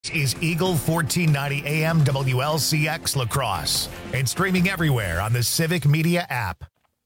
Is Eagle 1490 AM WLCX La Crosse and streaming everywhere on the Civic Media app.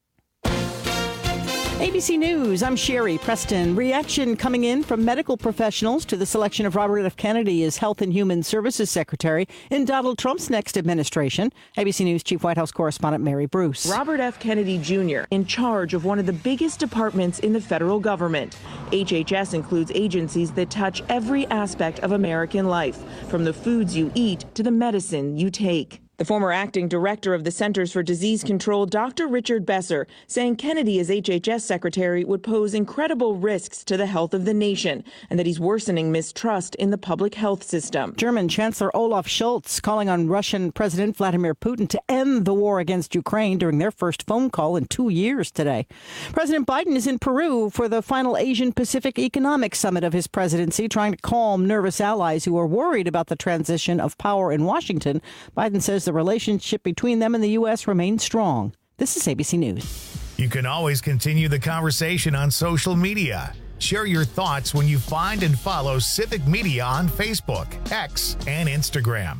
ABC News, I'm Sherry Preston. Reaction coming in from medical professionals to the selection of Robert F. Kennedy as Health and Human Services Secretary in Donald Trump's next administration. ABC News Chief White House Correspondent Mary Bruce. Robert F. Kennedy Jr. in charge of one of the biggest departments in the federal government. HHS includes agencies that touch every aspect of American life, from the foods you eat to the medicine you take. The former acting director of the Centers for Disease Control, Dr. Richard Besser, saying Kennedy as HHS secretary would pose incredible risks to the health of the nation and that he's worsening mistrust in the public health system. German Chancellor Olaf Scholz calling on Russian President Vladimir Putin to end the war against Ukraine during their first phone call in 2 years today. President Biden is in Peru for the final Asian-Pacific Economic Summit of his presidency, trying to calm nervous allies who are worried about the transition of power in Washington. Biden says the relationship between them and the U.S. remains strong. This is ABC News. You can always continue the conversation on social media. Share your thoughts when you find and follow Civic Media on Facebook, X, and Instagram.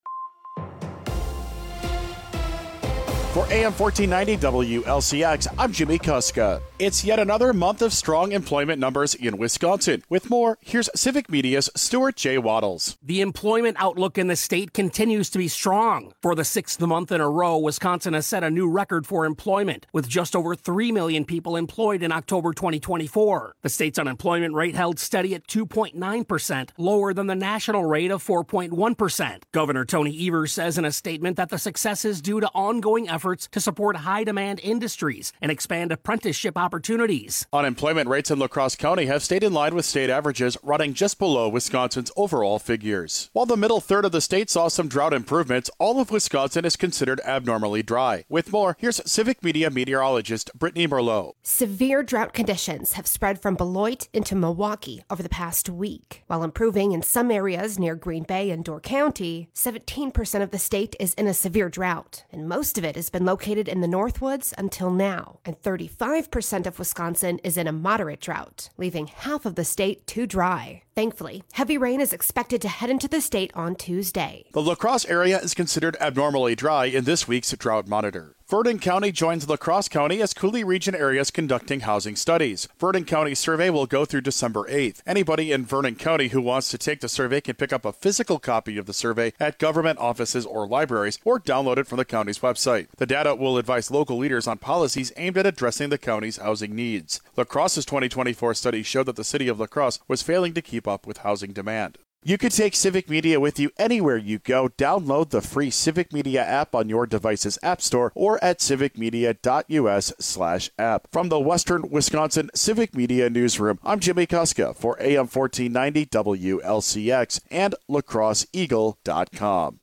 For AM 1490 WLCX, I'm Jimmy Kuska. It's yet another month of strong employment numbers in Wisconsin. With more, here's Civic Media's Stuart J. Waddles. The employment outlook in the state continues to be strong. For the sixth month in a row, Wisconsin has set a new record for employment, with just over 3 million people employed in October 2024. The state's unemployment rate held steady at 2.9%, lower than the national rate of 4.1%. Governor Tony Evers says in a statement that the success is due to ongoing efforts to support high-demand industries and expand apprenticeship opportunities. Unemployment rates in La Crosse County have stayed in line with state averages, running just below Wisconsin's overall figures. While the middle third of the state saw some drought improvements, all of Wisconsin is considered abnormally dry. With more, here's Civic Media meteorologist Brittany Merlot. Severe drought conditions have spread from Beloit into Milwaukee over the past week. While improving in some areas near Green Bay and Door County, 17% of the state is in a severe drought, and most of it has been located in the Northwoods until now, and 35% of Wisconsin is in a moderate drought, leaving half of the state too dry. Thankfully, heavy rain is expected to head into the state on Tuesday. The La Crosse area is considered abnormally dry in this week's drought monitor. Vernon County joins La Crosse County as Coulee region areas conducting housing studies. Vernon County's survey will go through December 8th. Anybody in Vernon County who wants to take the survey can pick up a physical copy of the survey at government offices or libraries, or download it from the county's website. The data will advise local leaders on policies aimed at addressing the county's housing needs. La Crosse's 2024 study showed that the city of La Crosse was failing to keep up with housing demand. You can take Civic Media with you anywhere you go. Download the free Civic Media app on your device's app store or at civicmedia.us/app. From the Western Wisconsin Civic Media Newsroom, I'm Jimmy Kuska for AM 1490 WLCX and lacrosseeagle.com.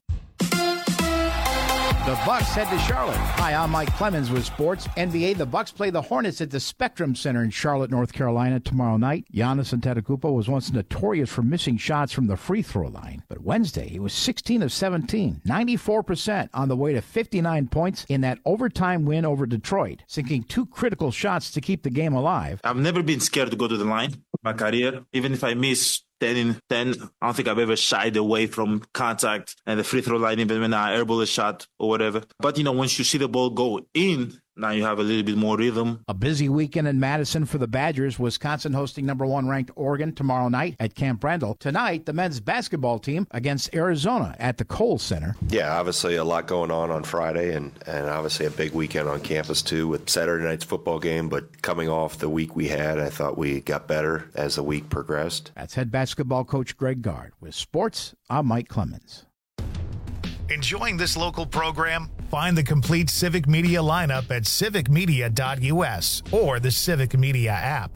The Bucks head to Charlotte. Hi, I'm Mike Clemens with Sports. NBA, the Bucks play the Hornets at the Spectrum Center in Charlotte, North Carolina tomorrow night. Giannis Antetokounmpo was once notorious for missing shots from the free throw line. But Wednesday, he was 16 of 17, 94% on the way to 59 points in that overtime win over Detroit, sinking 2 critical shots to keep the game alive. I've never been scared to go to the line in my career. Even if I miss 10 in 10, I don't think I've ever shied away from contact and the free throw line, even when I airball a shot or whatever. But, once you see the ball go in, now you have a little bit more rhythm. A busy weekend in Madison for the Badgers. Wisconsin hosting number 1 ranked Oregon tomorrow night at Camp Randall. Tonight, the men's basketball team against Arizona at the Kohl Center. Yeah, obviously a lot going on Friday and obviously a big weekend on campus too with Saturday night's football game. But coming off the week we had, I thought we got better as the week progressed. That's head basketball coach Greg Gard. With sports, I'm Mike Clemens. Enjoying this local program? Find the complete Civic Media lineup at civicmedia.us or the Civic Media app.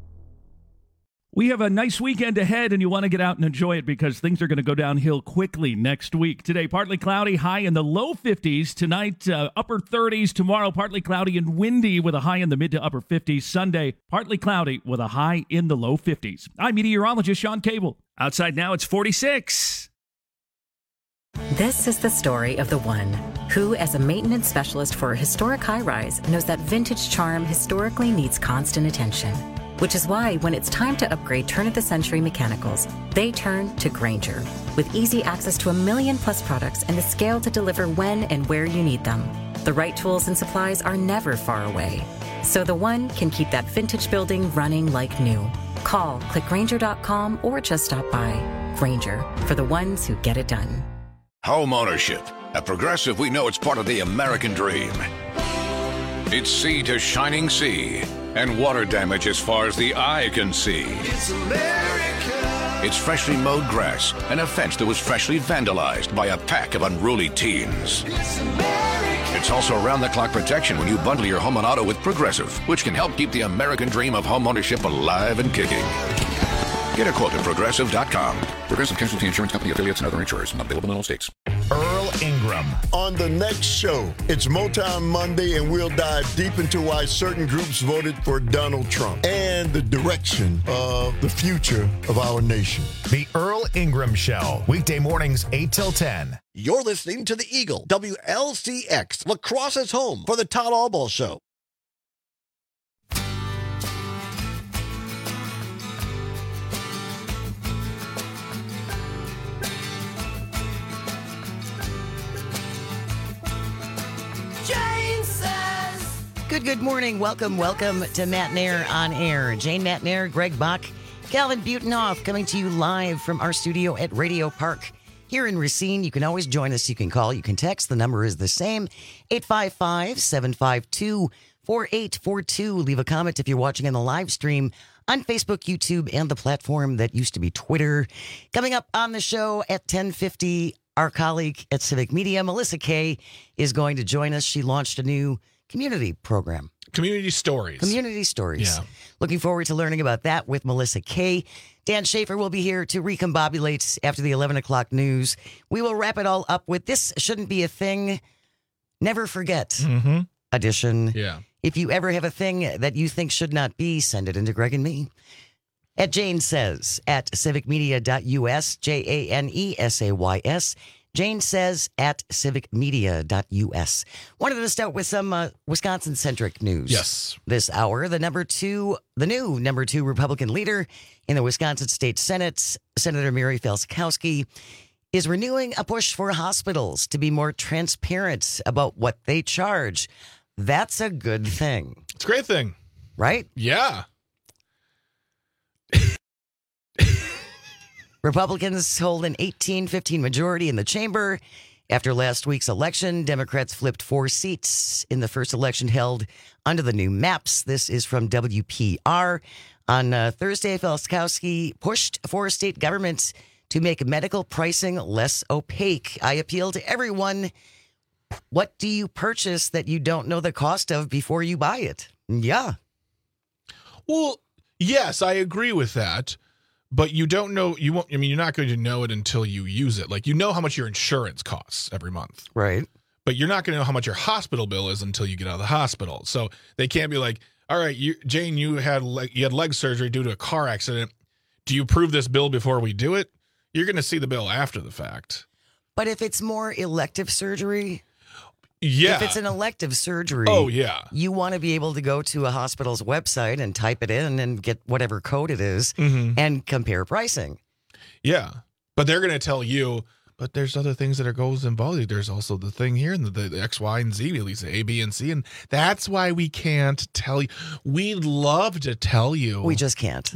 We have a nice weekend ahead, and you want to get out and enjoy it because things are going to go downhill quickly next week. Today, partly cloudy, high in the low 50s. Tonight, upper 30s. Tomorrow, partly cloudy and windy with a high in the mid to upper 50s. Sunday, partly cloudy with a high in the low 50s. I'm meteorologist Sean Cable. Outside now, it's 46. This is the story of the one who, as a maintenance specialist for a historic high-rise, knows that vintage charm historically needs constant attention. which is why when it's time to upgrade turn-of-the-century mechanicals, they turn to Grainger. With easy access to 1 million-plus products and the scale to deliver when and where you need them, the right tools and supplies are never far away. So the one can keep that vintage building running like new. Call, click Grainger.com, or just stop by. Grainger, for the ones who get it done. Home ownership. At Progressive, we know it's part of the American dream. It's sea to shining sea, and water damage as far as the eye can see. It's America. It's freshly mowed grass and a fence that was freshly vandalized by a pack of unruly teens. It's America. It's also round-the-clock protection when you bundle your home and auto with Progressive, which can help keep the American dream of home ownership alive and kicking. Get a quote at Progressive.com. Progressive Casualty Insurance Company, affiliates, and other insurers. Not available in all states. Earl Ingram. On the next show, it's Motown Monday, and we'll dive deep into why certain groups voted for Donald Trump and the direction of the future of our nation. The Earl Ingram Show. Weekday mornings, 8 till 10. You're listening to The Eagle, WLCX, La Crosse's home for the Todd Albaugh Show. Good morning. Welcome to Matt Nair on Air. Jane Matt Nair, Greg Bach, Calvin Butenhoff coming to you live from our studio at Radio Park here in Racine. You can always join us. You can call. You can text. The number is the same, 855-752-4842. Leave a comment if you're watching in the live stream on Facebook, YouTube, and the platform that used to be Twitter. Coming up on the show at 10:50, our colleague at Civic Media, Melissa Kay, is going to join us. She launched a new community program. Community Stories. Yeah. Looking forward to learning about that with Melissa Kay. Dan Schaefer will be here to recombobulate after the 11 o'clock news. We will wrap it all up with This Shouldn't Be a Thing, Never Forget edition. Yeah. If you ever have a thing that you think should not be, send it into Greg and me. At Jane Says at civicmedia.us, JANESAYS. Jane Says at civicmedia.us. Wanted to start with some Wisconsin-centric news. Yes. This hour, the new number two Republican leader in the Wisconsin State Senate, Senator Mary Felskowski, is renewing a push for hospitals to be more transparent about what they charge. That's a good thing. It's a great thing. Right? Yeah. Republicans hold an 18-15 majority in the chamber. After last week's election, Democrats flipped 4 seats in the first election held under the new maps. This is from WPR. On Thursday, Felskowski pushed for state governments to make medical pricing less opaque. I appeal to everyone. What do you purchase that you don't know the cost of before you buy it? Yeah. Well, yes, I agree with that. But you don't know, you're not going to know it until you use it. Like, you know how much your insurance costs every month. Right. But you're not going to know how much your hospital bill is until you get out of the hospital. So they can't be like, all right, Jane, you had leg surgery due to a car accident. Do you approve this bill before we do it? You're going to see the bill after the fact. But if it's more elective surgery... Yeah. If it's an elective surgery, you want to be able to go to a hospital's website and type it in and get whatever code it is and compare pricing. Yeah. But they're going to tell you, but there's other things that are goes involved. There's also the thing here and the X, Y, and Z, at least the A, B, and C. And that's why we can't tell you. We'd love to tell you. We just can't.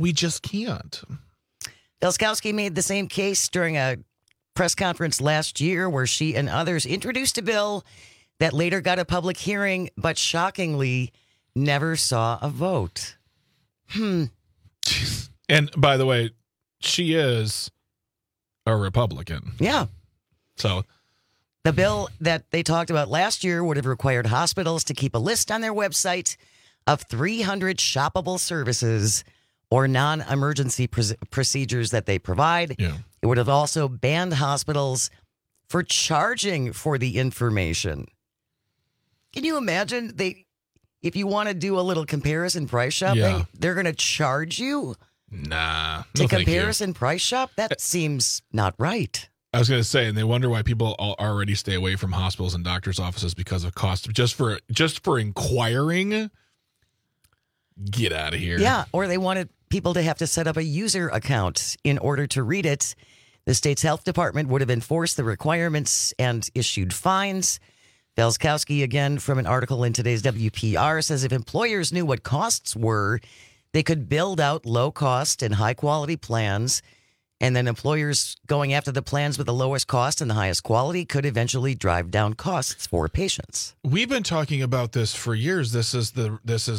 Felskowski made the same case during a press conference last year where she and others introduced a bill that later got a public hearing, but shockingly never saw a vote. And by the way, she is a Republican. Yeah. So the bill that they talked about last year would have required hospitals to keep a list on their website of 300 shoppable services or non-emergency procedures that they provide. Yeah. It would have also banned hospitals for charging for the information. Can you imagine if you want to do a little comparison price shopping, they're going to charge you to comparison price shop? That seems not right. I was going to say, and they wonder why people already stay away from hospitals and doctors' offices because of cost. Just for inquiring. Get out of here. Yeah, or they wanted people to have to set up a user account in order to read it. The state's health department would have enforced the requirements and issued fines. Felskowski, again, from an article in today's WPR, says if employers knew what costs were, they could build out low-cost and high-quality plans, and then employers going after the plans with the lowest cost and the highest quality could eventually drive down costs for patients. We've been talking about this for years. This is the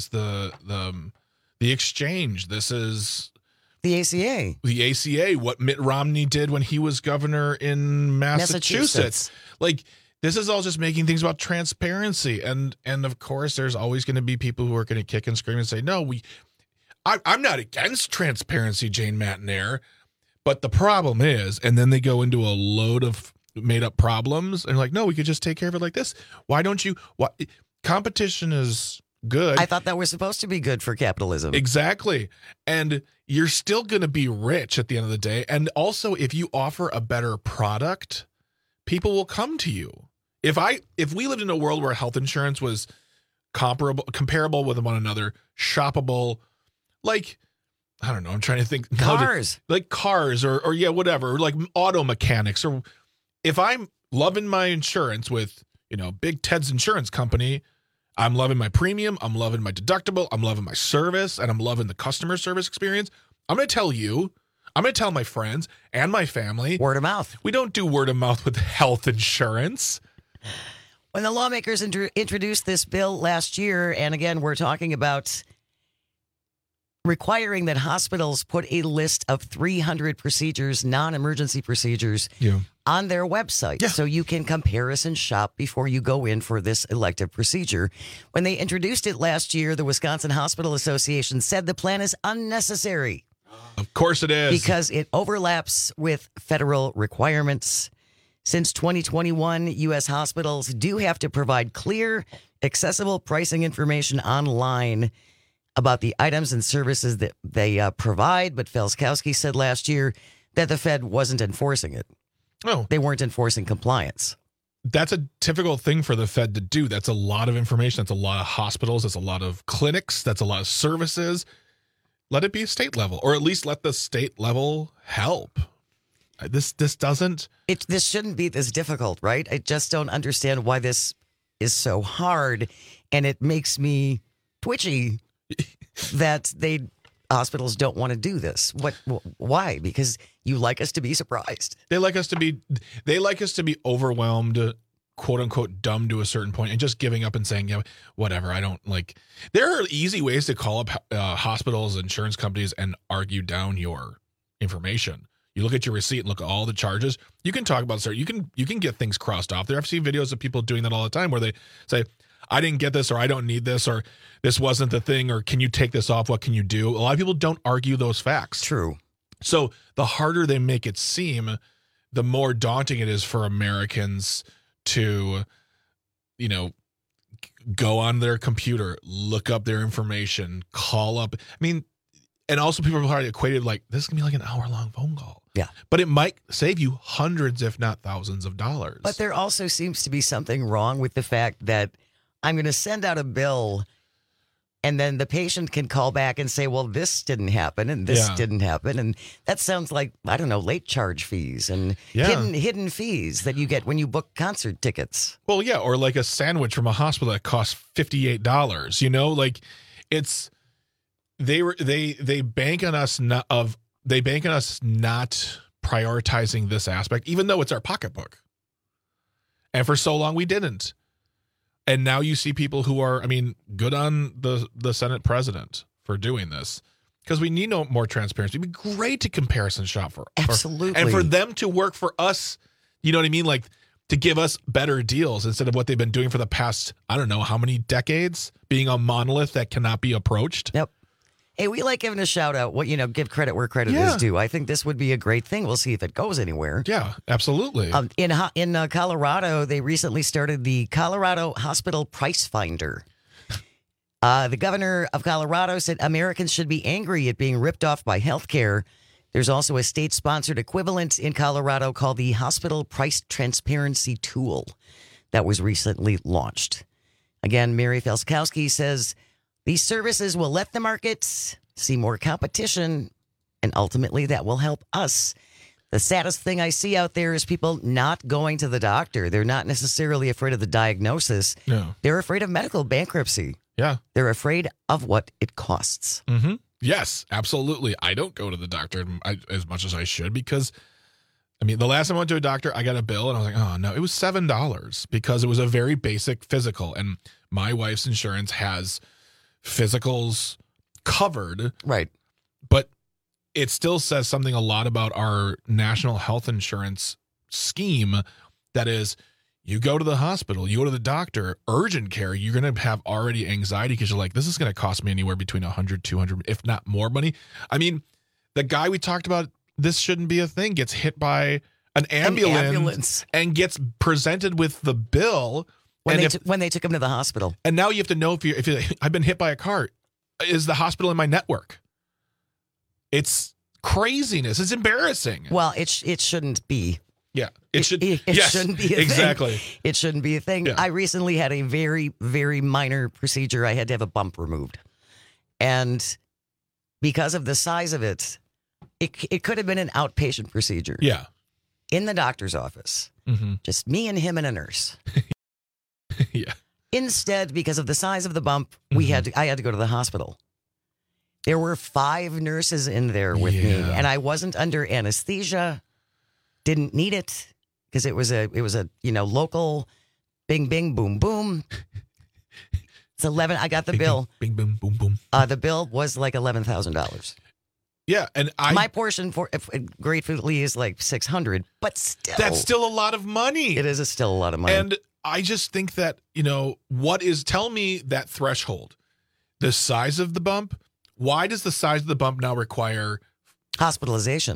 exchange. This is the ACA. The ACA, what Mitt Romney did when he was governor in Massachusetts. Like, this is all just making things about transparency. And of course, there's always going to be people who are going to kick and scream and say, no, I'm not against transparency, Jane Matenaer. But the problem is, and then they go into a load of made up problems and like, no, we could just take care of it like this. Why don't you? Competition is good. I thought that was supposed to be good for capitalism. Exactly. And you're still going to be rich at the end of the day. And also, if you offer a better product, people will come to you. If we lived in a world where health insurance was comparable with one another, shoppable, like, I don't know, I'm trying to think. Cars. Like cars or yeah, whatever, like auto mechanics. Or if I'm loving my insurance with, Big Ted's Insurance Company, I'm loving my premium, I'm loving my deductible, I'm loving my service, and I'm loving the customer service experience. I'm going to tell you, I'm going to tell my friends and my family. Word of mouth. We don't do word of mouth with health insurance. When the lawmakers introduced this bill last year, and again, we're talking about requiring that hospitals put a list of 300 procedures, non-emergency procedures, on their website so you can comparison shop before you go in for this elective procedure. When they introduced it last year, the Wisconsin Hospital Association said the plan is unnecessary. Of course it is. Because it overlaps with federal requirements. Since 2021, U.S. hospitals do have to provide clear, accessible pricing information online about the items and services that they provide. But Felskowski said last year that the Fed wasn't enforcing it. Oh. They weren't enforcing compliance. That's a typical thing for the Fed to do. That's a lot of information. That's a lot of hospitals. That's a lot of clinics. That's a lot of services. Let it be state level, or at least let the state level help. This doesn't. This shouldn't be this difficult, right? I just don't understand why this is so hard, and it makes me twitchy that hospitals don't want to do this. Why? Because you like us to be surprised. They like us to be overwhelmed, quote unquote, dumb to a certain point, and just giving up and saying, yeah, whatever. I don't like. There are easy ways to call up hospitals, insurance companies, and argue down your information. You look at your receipt and look at all the charges. You can talk about you can get things crossed off there. I've seen videos of people doing that all the time where they say, I didn't get this, or I don't need this, or this wasn't the thing, or can you take this off? What can you do? A lot of people don't argue those facts. True. So the harder they make it seem, the more daunting it is for Americans to, go on their computer, look up their information, call up. I mean, and also people are probably equated like this can be like an hour-long phone call. Yeah. But it might save you hundreds, if not thousands of dollars. But there also seems to be something wrong with the fact that I'm going to send out a bill and then the patient can call back and say, well, this didn't happen and this didn't happen. And that sounds like, I don't know, late charge fees and hidden fees that you get when you book concert tickets. Well, yeah, or like a sandwich from a hospital that costs $58, like it's they bank on us not prioritizing this aspect, even though it's our pocketbook. And for so long we didn't. And now you see people who are, good on the Senate president for doing this, because we need more transparency. It'd be great to comparison shop for. Absolutely. And for them to work for us, you know what I mean? Like to give us better deals instead of what they've been doing for the past, I don't know how many decades, being a monolith that cannot be approached. Yep. Hey, we like giving a shout out. Give credit where credit is due. I think this would be a great thing. We'll see if it goes anywhere. Yeah, absolutely. In Colorado, they recently started the Colorado Hospital Price Finder. The governor of Colorado said Americans should be angry at being ripped off by healthcare. There's also a state-sponsored equivalent in Colorado called the Hospital Price Transparency Tool that was recently launched. Again, Mary Felskowski says These services will let the markets see more competition, and ultimately that will help us. The saddest thing I see out there is people not going to the doctor. They're not necessarily afraid of the diagnosis. No. They're afraid of medical bankruptcy. Yeah. They're afraid of what it costs. Mm-hmm. Yes, absolutely. I don't go to the doctor as much as I should because, I mean, the last time I went to a doctor, I got a bill and I was like, oh, no, it was $7 because it was a very basic physical. And my wife's insurance has physicals covered. Right. But it still says something a lot about our national health insurance scheme. That is, you go to the hospital, you go to the doctor, urgent care, you're going to have already anxiety because you're like, this is going to cost me anywhere between $100, $200, if not more money. I mean, the guy we talked about, this shouldn't be a thing, gets hit by an ambulance and gets presented with the bill. When they took him to the hospital. And now you have to know if I've been hit by a car, is the hospital in my network? It's craziness. It's embarrassing. Well, it shouldn't be. Yeah, it shouldn't be a thing. It shouldn't be a thing. Yeah. I recently had a very, very minor procedure. I had to have a bump removed. And because of the size of it, it could have been an outpatient procedure. Yeah. In the doctor's office. Mm-hmm. Just me and him and a nurse. Yeah. Instead, because of the size of the bump, I had to go to the hospital. There were 5 nurses in there with me, and I wasn't under anesthesia. Didn't need it because it was a local bing bing boom boom. It's 11. I got the bill. Bing boom boom boom. The bill was like $11,000. Yeah, and my portion for gratefully is like $600, but still, that's still a lot of money. It is still a lot of money. And I just think that tell me that threshold, the size of the bump. Why does the size of the bump now require hospitalization?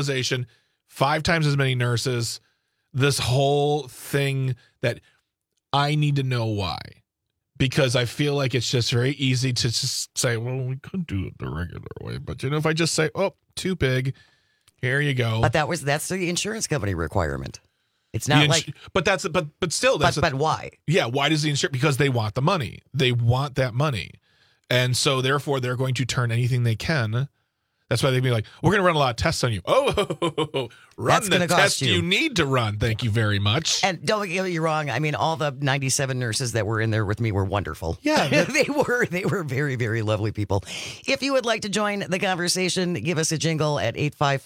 5 times as many nurses, this whole thing that I need to know why. Because I feel like it's just very easy to just say, well, we could do it the regular way. But, if I just say, oh, too big, here you go. But that's the insurance company requirement. It's not but still. But why? Yeah, why does the insurance? Because they want the money. They want that money. And so, therefore, they're going to turn anything they can. That's why they'd be like, we're going to run a lot of tests on you. Oh, run the test you need to run. Thank you very much. And don't get me wrong. I mean, all the 97 nurses that were in there with me were wonderful. Yeah. They were very, very lovely people. If you would like to join the conversation, give us a jingle at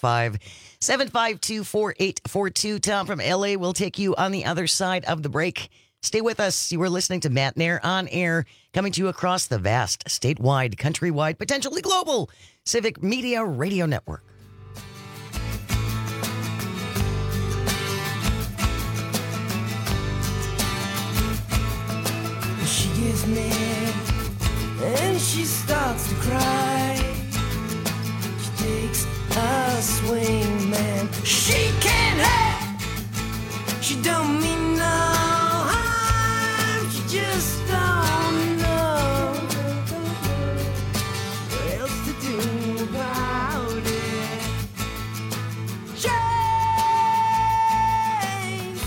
855-752-4842. Tom from LA will take you on the other side of the break. Stay with us. You are listening to Matt Nair on air, coming to you across the vast, statewide, countrywide, potentially global Civic Media Radio Network. She gets mad and she starts to cry. She takes a swing, man. She can't have. She don't mean no. Just don't know what else to do about it. Jane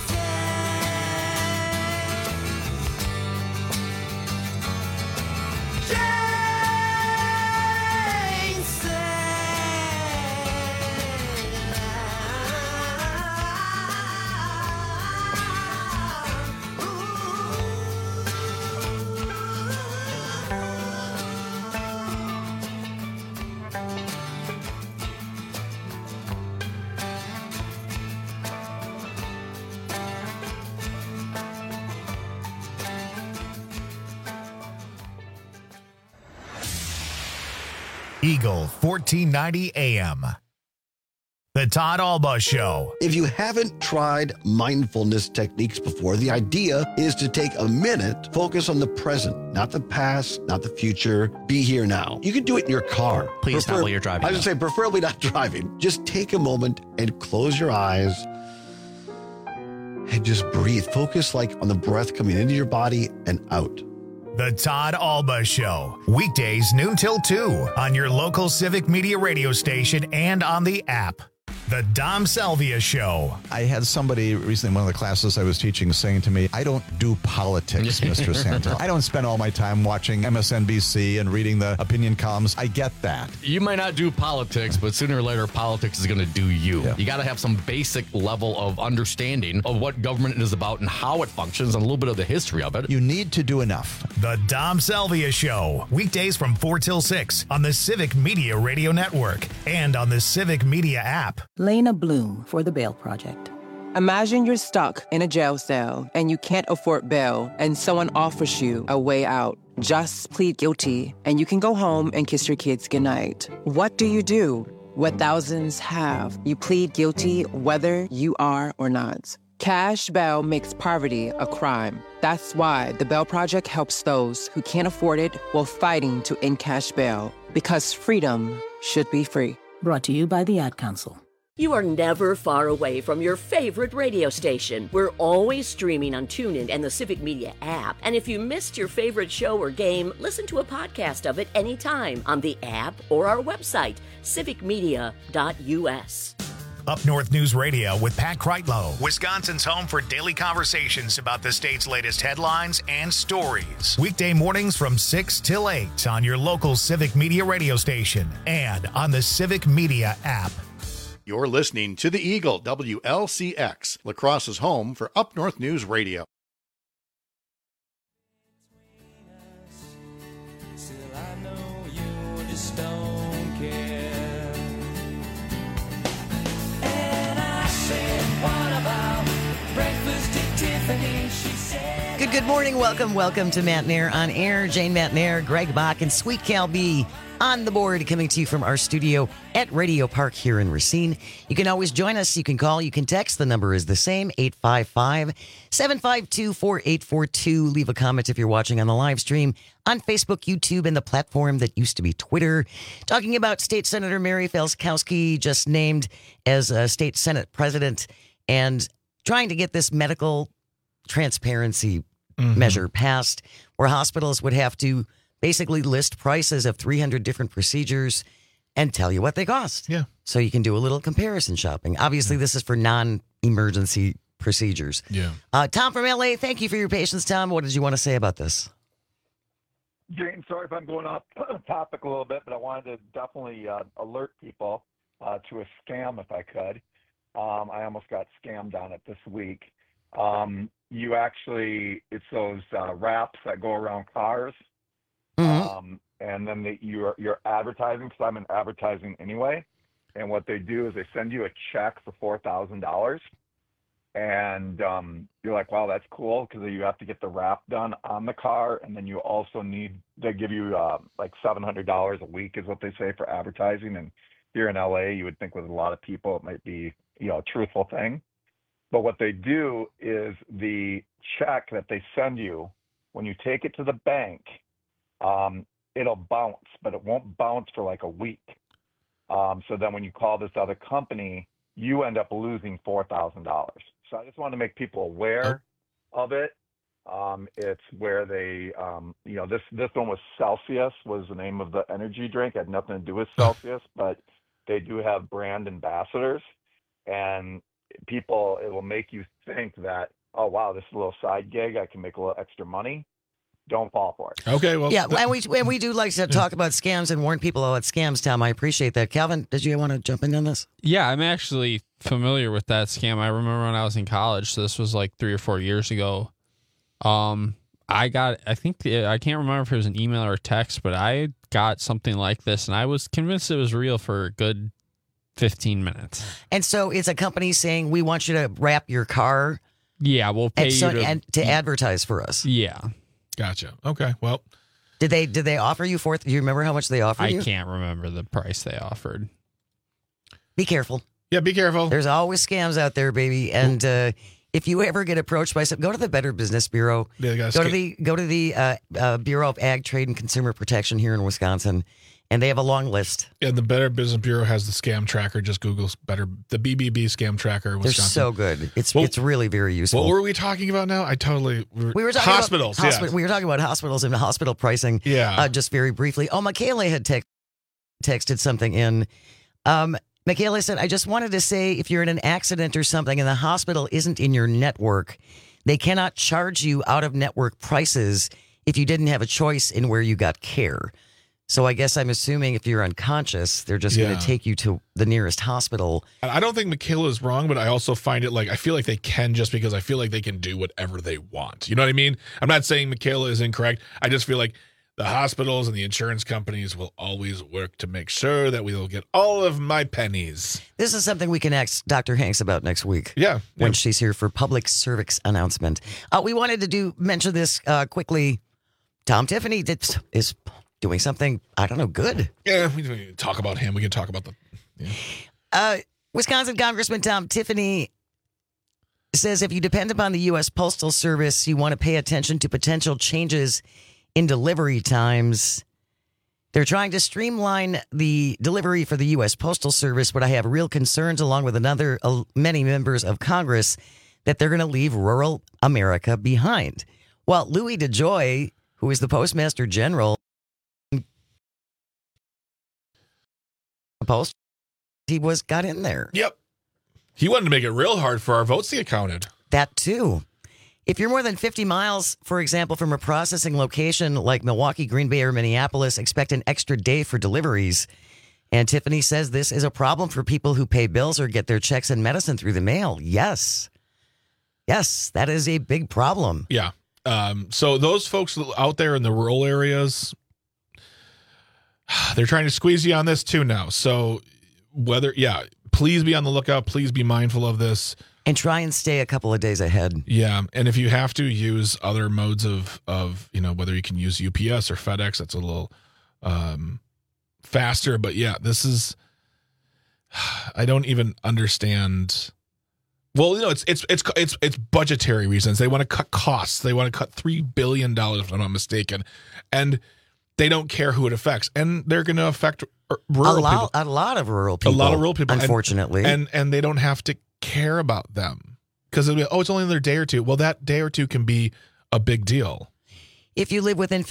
Eagle 1490 AM. The Todd Alba Show. If you haven't tried mindfulness techniques before, the idea is to take a minute, focus on the present, not the past, not the future. Be here now. You can do it in your car. Please not while you're driving. I would say preferably not driving. Just take a moment and close your eyes and just breathe. Focus on the breath coming into your body and out. The Todd Alba Show. Weekdays noon till 2 on your local Civic Media radio station and on the app. The Dom Salvia Show. I had somebody recently in one of the classes I was teaching saying to me, I don't do politics, Mr. Santa. I don't spend all my time watching MSNBC and reading the opinion columns. I get that. You might not do politics, but sooner or later, politics is going to do you. Yeah. You got to have some basic level of understanding of what government is about and how it functions and a little bit of the history of it. You need to do enough. The Dom Salvia Show. Weekdays from 4 till 6 on the Civic Media Radio Network and on the Civic Media app. Lena Bloom for the Bail Project. Imagine you're stuck in a jail cell and you can't afford bail and someone offers you a way out. Just plead guilty and you can go home and kiss your kids goodnight. What do? What thousands have. You plead guilty whether you are or not. Cash bail makes poverty a crime. That's why the Bail Project helps those who can't afford it while fighting to end cash bail. Because freedom should be free. Brought to you by the Ad Council. You are never far away from your favorite radio station. We're always streaming on TuneIn and the Civic Media app. And if you missed your favorite show or game, listen to a podcast of it anytime on the app or our website, civicmedia.us. Up North News Radio with Pat Kreitlow, Wisconsin's home for daily conversations about the state's latest headlines and stories. Weekday mornings from 6 till 8 on your local Civic Media radio station and on the Civic Media app. You're listening to the Eagle, WLCX, La Crosse's home for Up North News Radio. Still, I know you just don't care. And I said, what about breakfast at Tiffany? She said, Good morning. Welcome to Matt Nair on Air. Jane Matt Nair, Greg Bach, and Sweet Cal B on the board, coming to you from our studio at Radio Park here in Racine. You can always join us. You can call. You can text. The number is the same, 855-752-4842. Leave a comment if you're watching on the live stream on Facebook, YouTube, and the platform that used to be Twitter. Talking about State Senator Mary Felskowski, just named as a State Senate President, and trying to get this medical transparency measure passed, where hospitals would have to basically list prices of 300 different procedures and tell you what they cost. Yeah. So you can do a little comparison shopping. Obviously, this is for non-emergency procedures. Yeah. Tom from LA, thank you for your patience, Tom. What did you want to say about this? Jane, sorry if I'm going off topic a little bit, but I wanted to definitely alert people to a scam if I could. I almost got scammed on it this week. It's those wraps that go around cars. And then you're advertising, because I'm in advertising anyway. And what they do is they send you a check for $4,000. And you're like, wow, that's cool, because you have to get the wrap done on the car. And then you also they give you like $700 a week is what they say for advertising. And here in LA, you would think with a lot of people, it might be, a truthful thing. But what they do is the check that they send you, when you take it to the bank, it'll bounce, but it won't bounce for like a week. So then when you call this other company, you end up losing $4,000. So I just want to make people aware of it. It's where they, this one was Celsius, was the name of the energy drink. It had nothing to do with Celsius, but they do have brand ambassadors, and it will make you think that, oh, wow, this is a little side gig. I can make a little extra money. Don't fall for it. Okay, well, yeah, and we do like to talk about scams and warn people about scams, Tom. I appreciate that. Calvin, did you want to jump in on this? Yeah, I'm actually familiar with that scam. I remember when I was in college, so this was like 3 or 4 years ago. I can't remember if it was an email or a text, but I got something like this, and I was convinced it was real for a good 15 minutes. And so it's a company saying, we want you to wrap your car. Yeah, we'll pay you to advertise for us. Yeah. Gotcha. Okay. Well, did they offer you do you remember how much they offered you? I can't remember the price they offered. Be careful. Yeah, be careful. There's always scams out there, baby. And if you ever get approached by something, go to the Better Business Bureau. Yeah, go to the Bureau of Ag, Trade, and Consumer Protection here in Wisconsin, and they have a long list. Yeah, the Better Business Bureau has the scam tracker. Just Google the BBB scam tracker in Wisconsin. They're so good. It's really very useful. What were we talking about now? We were talking hospitals. We were talking about hospitals and hospital pricing. Yeah. Just very briefly. Oh, Michaela had texted something in. Michaela said, I just wanted to say if you're in an accident or something and the hospital isn't in your network, they cannot charge you out-of-network prices if you didn't have a choice in where you got care. So I guess I'm assuming if you're unconscious, they're just going to take you to the nearest hospital. I don't think Michaela is wrong, but I also find it I feel like they can just because I feel like they can do whatever they want. You know what I mean? I'm not saying Michaela is incorrect. I just feel like the hospitals and the insurance companies will always work to make sure that we will get all of my pennies. This is something we can ask Dr. Hanks about next week. Yeah. When she's here for public service announcement. We wanted to mention this quickly. Tom Tiffany is doing something, I don't know, good. Yeah, we can talk about him. We can talk about Wisconsin Congressman Tom Tiffany says if you depend upon the U.S. Postal Service, you want to pay attention to potential changes in delivery times. They're trying to streamline the delivery for the U.S. Postal Service, but I have real concerns, along with many members of Congress, that they're going to leave rural America behind. Well, Louis DeJoy, who is the Postmaster General, got in there. Yep. He wanted to make it real hard for our votes to get counted. That too. If you're more than 50 miles, for example, from a processing location like Milwaukee, Green Bay, or Minneapolis, expect an extra day for deliveries. And Tiffany says this is a problem for people who pay bills or get their checks and medicine through the mail. Yes. Yes, that is a big problem. Yeah. So those folks out there in the rural areas, they're trying to squeeze you on this too now. So please be on the lookout. Please be mindful of this. And try and stay a couple of days ahead. Yeah. And if you have to use other modes of whether you can use UPS or FedEx, that's a little faster. But yeah, this is, I don't even understand. Well, it's budgetary reasons. They want to cut costs. They want to cut $3 billion, if I'm not mistaken. And they don't care who it affects. And they're going to affect rural people. A lot of rural people. A lot of rural people. Unfortunately. And they don't have to care about them because it's only another day or two. Well, that day or two can be a big deal. If you live within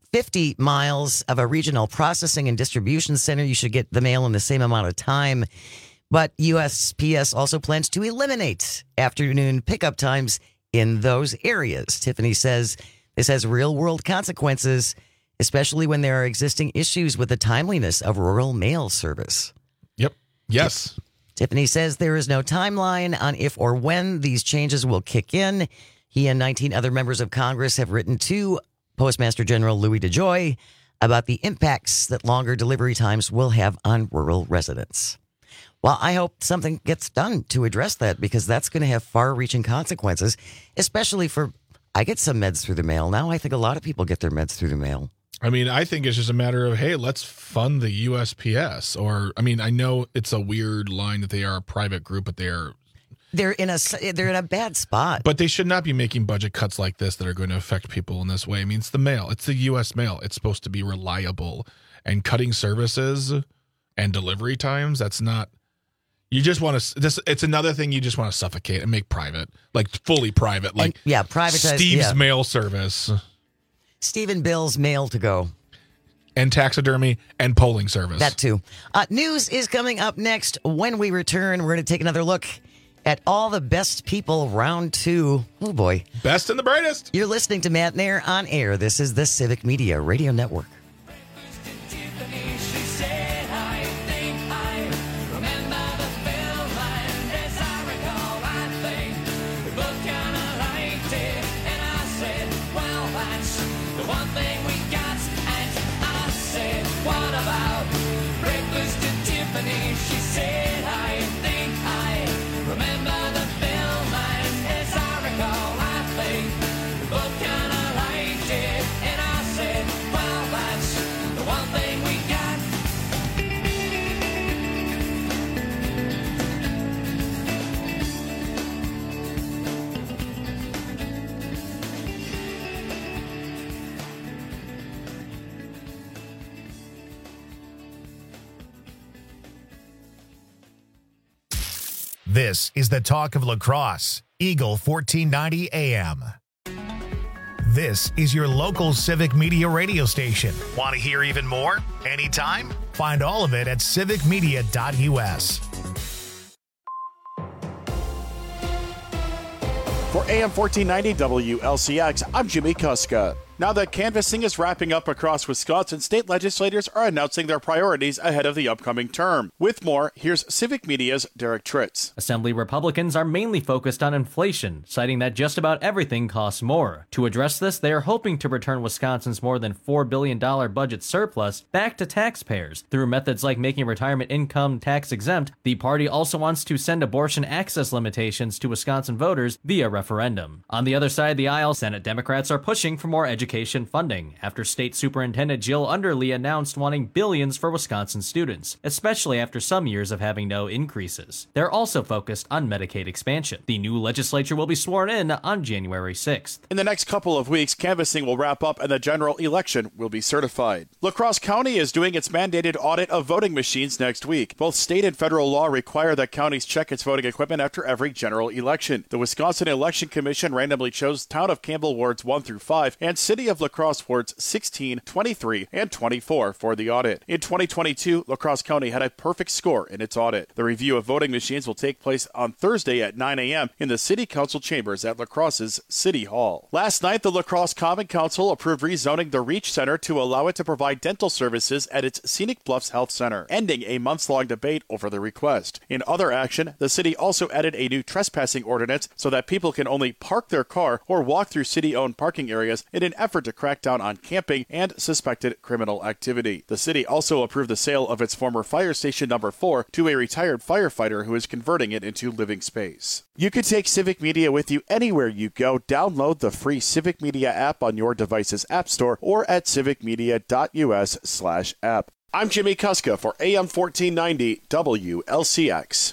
50 miles of a regional processing and distribution center, you should get the mail in the same amount of time. But USPS also plans to eliminate afternoon pickup times in those areas. Tiffany says this has real-world consequences, especially when there are existing issues with the timeliness of rural mail service. Yep. Yes. Tiffany says there is no timeline on if or when these changes will kick in. He and 19 other members of Congress have written to Postmaster General Louis DeJoy about the impacts that longer delivery times will have on rural residents. Well, I hope something gets done to address that because that's going to have far-reaching consequences, especially I get some meds through the mail now. I think a lot of people get their meds through the mail. I mean, I think it's just a matter of, hey, let's fund the USPS. I know it's a weird line that they are a private group, but they're in a bad spot. But they should not be making budget cuts like this that are going to affect people in this way. I mean, it's the mail. It's the U.S. mail. It's supposed to be reliable. And cutting services and delivery times, that's not. You just want to. It's another thing you just want to suffocate and make private, like fully private, like privatize Steve's mail service. Steve and Bill's mail to go. And taxidermy and polling service. That too. News is coming up next. When we return, we're going to take another look at all the best people round 2. Oh, boy. Best and the brightest. You're listening to Matt Nair on air. This is the Civic Media Radio Network. This is the talk of La Crosse, Eagle 1490 AM. This is your local Civic Media radio station. Want to hear even more? Anytime? Find all of it at civicmedia.us. For AM 1490 WLCX, I'm Jimmy Kuska. Now that canvassing is wrapping up across Wisconsin, state legislators are announcing their priorities ahead of the upcoming term. With more, here's Civic Media's Derek Tritz. Assembly Republicans are mainly focused on inflation, citing that just about everything costs more. To address this, they are hoping to return Wisconsin's more than $4 billion budget surplus back to taxpayers through methods like making retirement income tax exempt. The party also wants to send abortion access limitations to Wisconsin voters via referendum. On the other side of the aisle, Senate Democrats are pushing for more education funding after State Superintendent Jill Underly announced wanting billions for Wisconsin students, especially after some years of having no increases. They're also focused on Medicaid expansion. The new legislature will be sworn in on January 6th. In the next couple of weeks, canvassing will wrap up and the general election will be certified. La Crosse County is doing its mandated audit of voting machines next week. Both state and federal law require that counties check its voting equipment after every general election. The Wisconsin Election Commission randomly chose Town of Campbell wards 1 through 5 and City of La Crosse wards 16, 23, and 24 for the audit. In 2022, La Crosse County had a perfect score in its audit. The review of voting machines will take place on Thursday at 9 a.m. in the City Council chambers at La Crosse's City Hall. Last night, the La Crosse Common Council approved rezoning the Reach Center to allow it to provide dental services at its Scenic Bluffs Health Center, ending a months-long debate over the request. In other action, the city also added a new trespassing ordinance so that people can only park their car or walk through city-owned parking areas in an effort to crack down on camping and suspected criminal activity. The city also approved the sale of its former fire station number 4 to a retired firefighter who is converting it into living space. You can take Civic Media with you anywhere you go. Download the free Civic Media app on your device's app store or at civicmedia.us/app. I'm Jimmy Kuska for AM 1490 WLCX.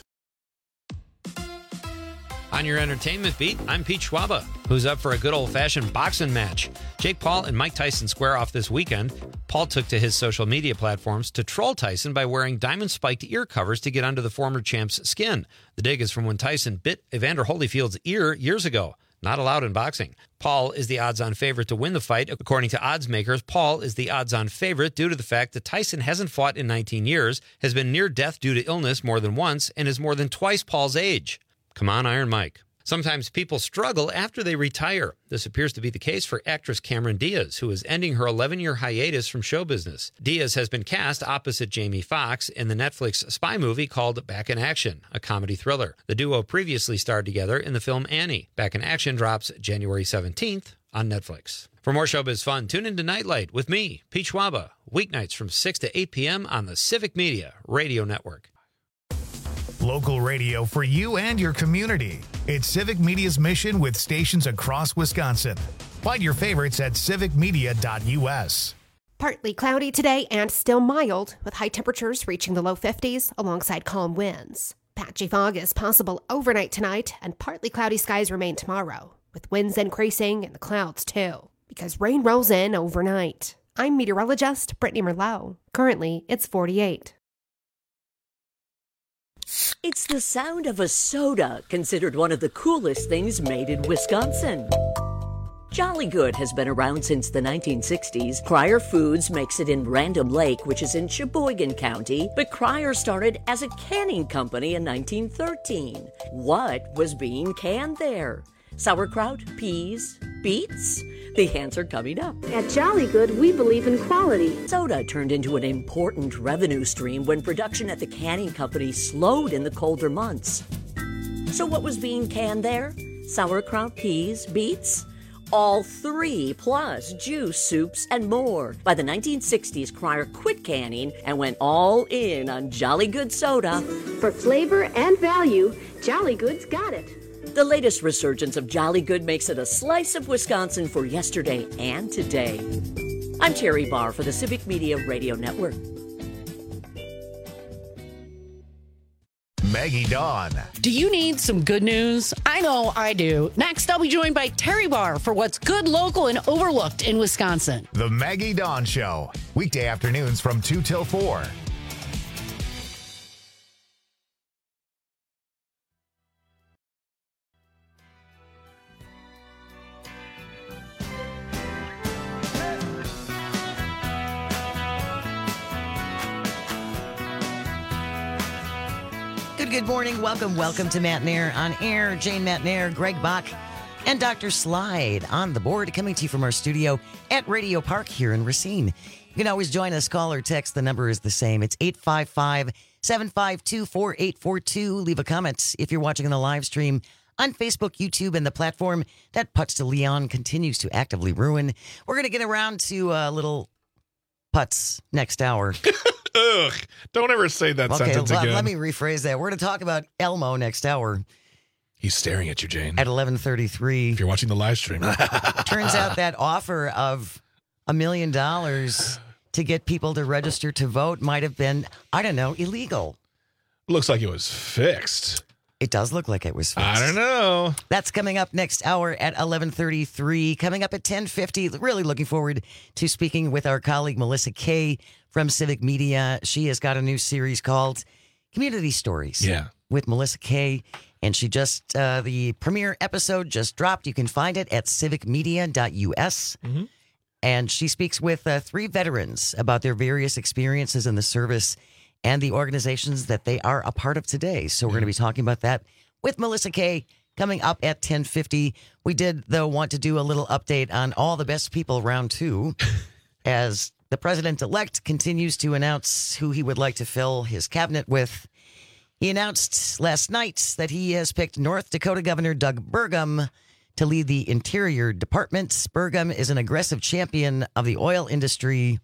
On your entertainment beat, I'm Pete Schwaba, who's up for a good old-fashioned boxing match. Jake Paul and Mike Tyson square off this weekend. Paul took to his social media platforms to troll Tyson by wearing diamond-spiked ear covers to get under the former champ's skin. The dig is from when Tyson bit Evander Holyfield's ear years ago. Not allowed in boxing. Paul is the odds-on favorite to win the fight. According to odds makers, Paul is the odds-on favorite due to the fact that Tyson hasn't fought in 19 years, has been near death due to illness more than once, and is more than twice Paul's age. Come on, Iron Mike. Sometimes people struggle after they retire. This appears to be the case for actress Cameron Diaz, who is ending her 11-year hiatus from show business. Diaz has been cast opposite Jamie Foxx in the Netflix spy movie called Back in Action, a comedy thriller. The duo previously starred together in the film Annie. Back in Action drops January 17th on Netflix. For more showbiz fun, tune into Nightlight with me, Pete Schwaba, weeknights from 6 to 8 p.m. on the Civic Media Radio Network. Local radio for you and your community. It's Civic Media's mission with stations across Wisconsin. Find your favorites at civicmedia.us. Partly cloudy today and still mild, with high temperatures reaching the low 50s alongside calm winds. Patchy fog is possible overnight tonight, and partly cloudy skies remain tomorrow, with winds increasing and the clouds too, because rain rolls in overnight. I'm meteorologist Brittany Merlot. Currently, it's 48. It's the sound of a soda, considered one of the coolest things made in Wisconsin. Jolly Good has been around since the 1960s. Cryer Foods makes it in Random Lake, which is in Sheboygan County, but Cryer started as a canning company in 1913. What was being canned there? Sauerkraut, peas, beets? The answer coming up. At Jolly Good, we believe in quality. Soda turned into an important revenue stream when production at the canning company slowed in the colder months. So what was being canned there? Sauerkraut, peas, beets? All three, plus juice, soups, and more. By the 1960s, Cryer quit canning and went all in on Jolly Good soda. For flavor and value, Jolly Good's got it. The latest resurgence of Jolly Good makes it a slice of Wisconsin for yesterday and today. I'm Terry Barr for the Civic Media Radio Network. Maggie Dawn. Do you need some good news? I know I do. Next, I'll be joined by Terry Barr for what's good, local, and overlooked in Wisconsin. The Maggie Dawn Show. Weekday afternoons from 2 till 4. good morning. Welcome to Matt and Air on air. Jane, Matt and Air, Greg Bach, and Dr. Slide on the board, coming to you from our studio at Radio Park here in Racine. You can always join us, call or text. The number is the same. It's 855-752-4842. Leave a comment if you're watching on the live stream on Facebook, YouTube, and the platform that Putts to Leon continues to actively ruin. We're going to get around to little putts next hour. Ugh, don't ever say that sentence again. Let me rephrase that. We're going to talk about Elmo next hour. He's staring at you, Jane. At 11:33. If you're watching the live stream. Turns out that offer of $1 million to get people to register to vote might have been, I don't know, illegal. Looks like it was fixed. It does look like it was fixed. I don't know. That's coming up next hour at 11:33. Coming up at 10:50. Really looking forward to speaking with our colleague Melissa Kay from Civic Media. She has got a new series called Community Stories. Yeah. With Melissa Kay. And she just, the premiere episode just dropped. You can find it at civicmedia.us. Mm-hmm. And she speaks with 3 veterans about their various experiences in the service and the organizations that they are a part of today. So we're going to be talking about that with Melissa Kay coming up at 10:50. We did, though, want to do a little update on All the Best People Round 2 as the president-elect continues to announce who he would like to fill his cabinet with. He announced last night that he has picked North Dakota Governor Doug Burgum to lead the Interior Department. Burgum is an aggressive champion of the oil industry.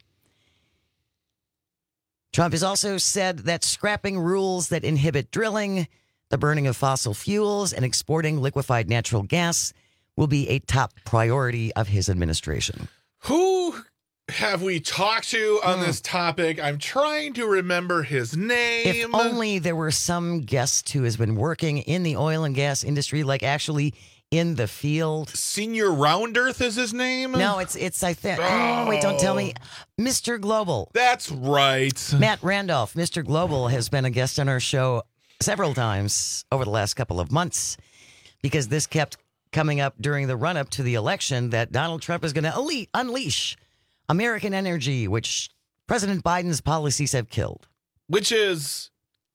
Trump has also said that scrapping rules that inhibit drilling, the burning of fossil fuels, and exporting liquefied natural gas will be a top priority of his administration. Who have we talked to on this topic? I'm trying to remember his name. If only there were some guest who has been working in the oil and gas industry, like actually in the field. Senior Roundearth is his name? No, it's I think. Oh, wait, don't tell me. Mr. Global. That's right. Matt Randolph, Mr. Global, has been a guest on our show several times over the last couple of months because this kept coming up during the run-up to the election that Donald Trump is going to unleash American energy, which President Biden's policies have killed. Which is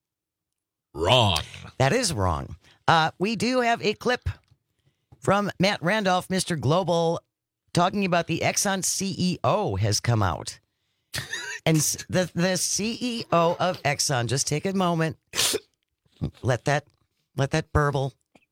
wrong. That is wrong. We do have a clip from Matt Randolph, Mr. Global, talking about the Exxon CEO has come out. And the CEO of Exxon, just take a moment. Let that burble.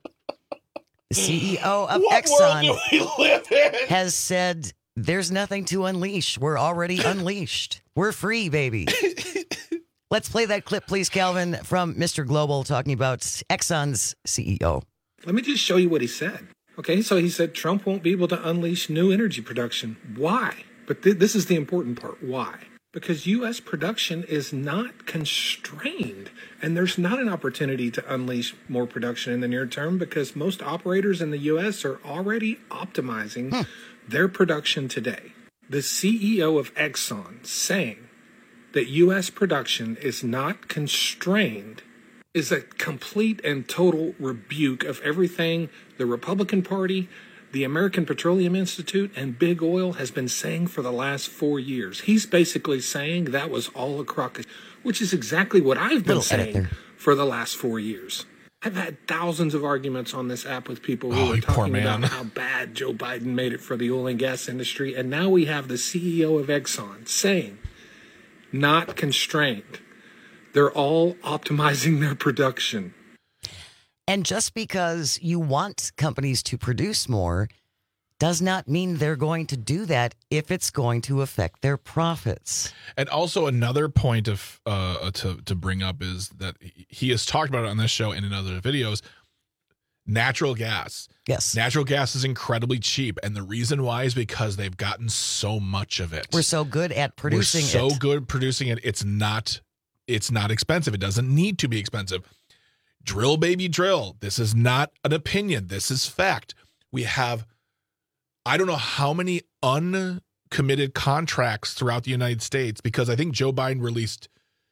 The CEO of Exxon has said there's nothing to unleash. We're already unleashed. We're free, baby. Let's play that clip, please, Calvin, from Mr. Global talking about Exxon's CEO. Let me just show you what he said. Okay, so he said Trump won't be able to unleash new energy production. Why? But this is the important part. Why? Because U.S. production is not constrained, and there's not an opportunity to unleash more production in the near term because most operators in the U.S. are already optimizing their production today. The CEO of Exxon saying that U.S. production is not constrained is a complete and total rebuke of everything the Republican Party, the American Petroleum Institute, and Big Oil has been saying for the last 4 years. He's basically saying that was all a crock, which is exactly what I've been saying for the last 4 years. I've had thousands of arguments on this app with people who are talking about how bad Joe Biden made it for the oil and gas industry, and now we have the CEO of Exxon saying, not constrained. They're all optimizing their production. And just because you want companies to produce more does not mean they're going to do that if it's going to affect their profits. And also another point of to bring up is that he has talked about it on this show and in other videos. Natural gas. Yes. Natural gas is incredibly cheap. And the reason why is because they've gotten so much of it. We're so good at producing it. We're so good producing it. It's not expensive. It doesn't need to be expensive. Drill, baby, drill. This is not an opinion. This is fact. We have, I don't know how many uncommitted contracts throughout the United States because I think Joe Biden released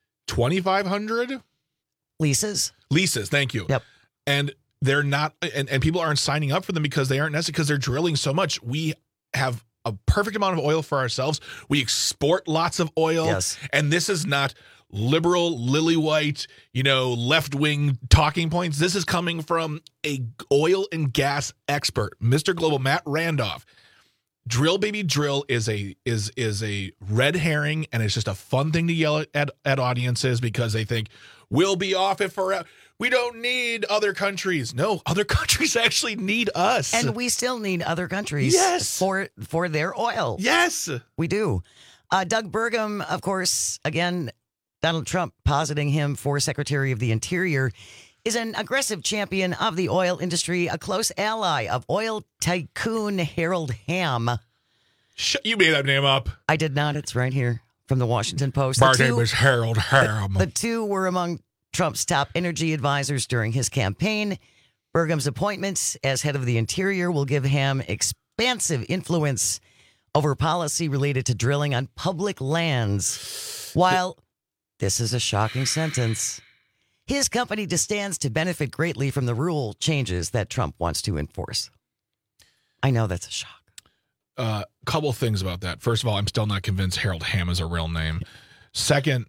2,500 leases. Thank you. Yep. And they're not, and people aren't signing up for them because they aren't necessary because they're drilling so much. We have a perfect amount of oil for ourselves. We export lots of oil. Yes. And this is not, liberal, lily white, left-wing talking points. This is coming from a oil and gas expert, Mr. Global, Matt Randolph. Drill baby drill is a red herring, and it's just a fun thing to yell at audiences because they think we'll be off it forever. We don't need other countries. No, other countries actually need us. And we still need other countries for their oil. Yes. We do. Doug Burgum, of course, again, Donald Trump positing him for Secretary of the Interior, is an aggressive champion of the oil industry, a close ally of oil tycoon Harold Hamm. You made that name up. I did not. It's right here from the Washington Post. My name is Harold Hamm. The two were among Trump's top energy advisors during his campaign. Burgum's appointment as head of the Interior will give Hamm expansive influence over policy related to drilling on public lands. While this is a shocking sentence, his company stands to benefit greatly from the rule changes that Trump wants to enforce. I know that's a shock. Couple things about that. First of all, I'm still not convinced Harold Hamm is a real name. Second,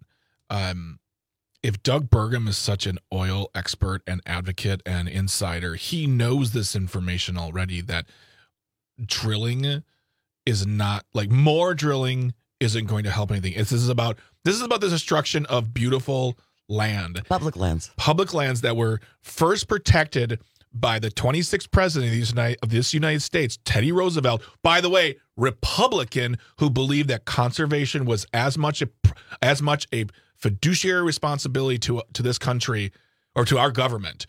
if Doug Burgum is such an oil expert and advocate and insider, he knows this information already, that drilling is not, more drilling isn't going to help anything. This is about the destruction of beautiful land. Public lands that were first protected by the 26th president of this United States, Teddy Roosevelt, by the way, Republican, who believed that conservation was as much a fiduciary responsibility to this country or to our government.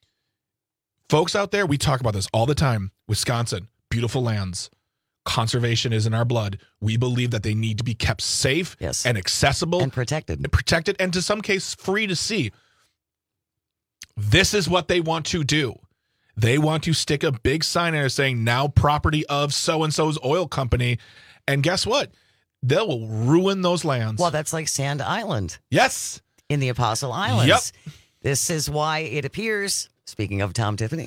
Folks out there, we talk about this all the time. Wisconsin, beautiful lands. Conservation is in our blood. We believe that they need to be kept safe and accessible and protected, and to some case free to see. This is what they want to do. They want to stick a big sign there saying now property of so-and-so's oil company. And guess what? They will ruin those lands. Well, that's like Sand Island. Yes. In the Apostle Islands. Yep. This is why it appears, speaking of Tom Tiffany,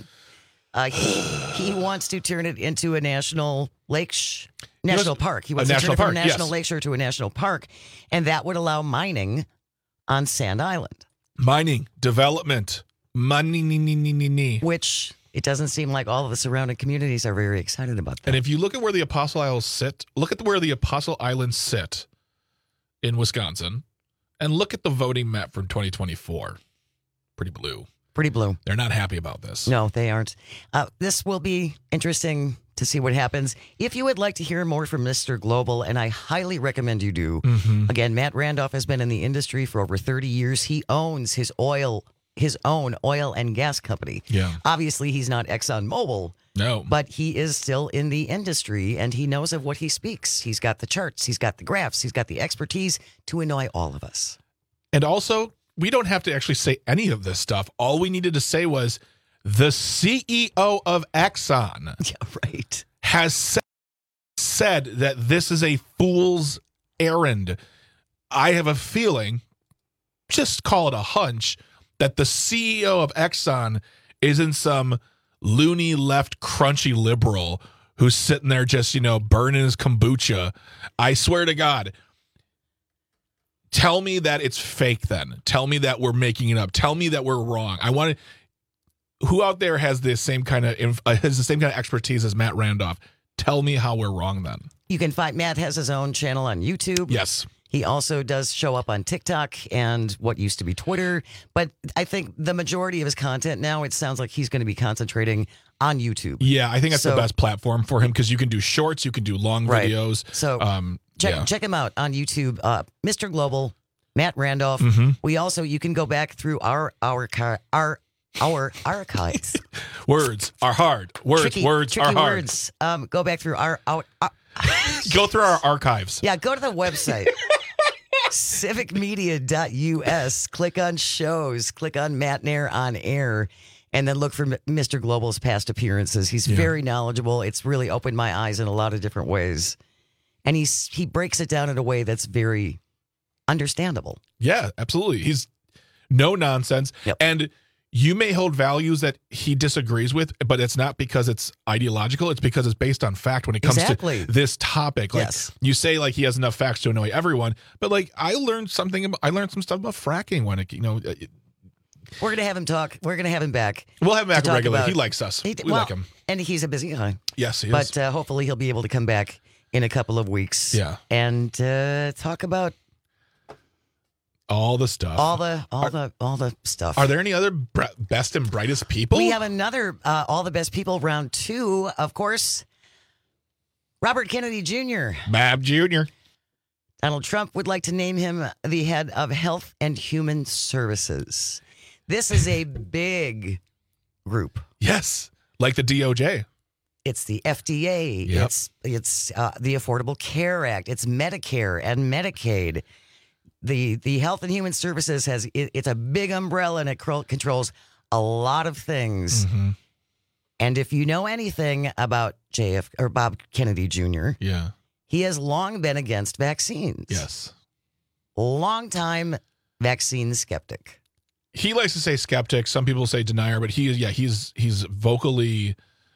he wants to turn it into a national park. He wants to turn it from a national lakeshore to a national park. And that would allow mining on Sand Island. Mining, development, money. Which it doesn't seem like all of the surrounding communities are very excited about that. And if you look at where the Apostle Islands sit in Wisconsin, and look at the voting map from 2024. Pretty blue. They're not happy about this. No, they aren't. This will be interesting to see what happens. If you would like to hear more from Mr. Global, and I highly recommend you do, again, Matt Randolph has been in the industry for over 30 years. He owns his own oil and gas company. Yeah. Obviously, he's not ExxonMobil. No. But he is still in the industry, and he knows of what he speaks. He's got the charts, he's got the graphs, he's got the expertise to annoy all of us. And also, we don't have to actually say any of this stuff. All we needed to say was the CEO of Exxon has said that this is a fool's errand. I have a feeling, just call it a hunch, that the CEO of Exxon isn't some loony left crunchy liberal who's sitting there just, burning his kombucha. I swear to God. Tell me that it's fake then. Tell me that we're making it up. Tell me that we're wrong. I want to. Who out there has the same kind of expertise as Matt Randolph? Tell me how we're wrong then. You can find Matt has his own channel on YouTube. Yes. He also does show up on TikTok and what used to be Twitter. But I think the majority of his content now, it sounds like he's going to be concentrating on YouTube. Yeah, I think that's the best platform for him because you can do shorts, you can do long videos. So check him out on YouTube. Mr. Global, Matt Randolph. You can go back through our archives. Words are hard. Words are hard. Words. Go back through our go through our archives. Yeah, go to the website. civicmedia.us. Click on shows. Click on Matt Nair on air. And then look for Mr. Global's past appearances. He's very knowledgeable. It's really opened my eyes in a lot of different ways. And he breaks it down in a way that's very understandable. Yeah, absolutely. He's no nonsense. Yep. And you may hold values that he disagrees with, but it's not because it's ideological. It's because it's based on fact when it comes to this topic. Like you say, like he has enough facts to annoy everyone, but like I learned some stuff about fracking when it, we're going to have him talk. We're going to have him back. We'll have him back regularly. He likes us. We like him. And he's a busy guy. Yes, he is. But hopefully he'll be able to come back in a couple of weeks. Yeah. And talk about all the stuff. All the stuff. Are there any other best and brightest people? We have another All the Best People round 2, of course. Robert Kennedy Jr. Bob Jr. Donald Trump would like to name him the head of Health and Human Services. This is a big group. Yes, like the DOJ. It's the FDA. Yep. It's the Affordable Care Act. It's Medicare and Medicaid. The Health and Human Services it's a big umbrella, and it controls a lot of things. Mm-hmm. And if you know anything about Bob Kennedy Jr., he has long been against vaccines. Yes, long-time vaccine skeptic. He likes to say skeptic. Some people say denier, but he's vocally.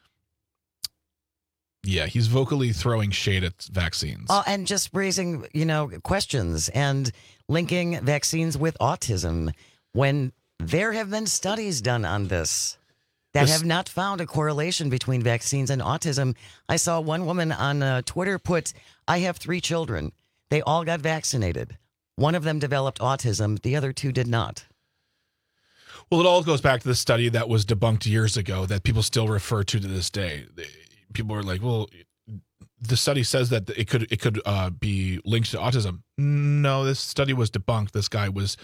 Yeah, he's vocally throwing shade at vaccines. And just raising, questions and linking vaccines with autism when there have been studies done on this that have not found a correlation between vaccines and autism. I saw one woman on Twitter put, I have 3 children. They all got vaccinated. One of them developed autism. The other 2 did not. Well, it all goes back to the study that was debunked years ago that people still refer to this day. People are like, well, the study says that it could be linked to autism. No, this study was debunked. This guy was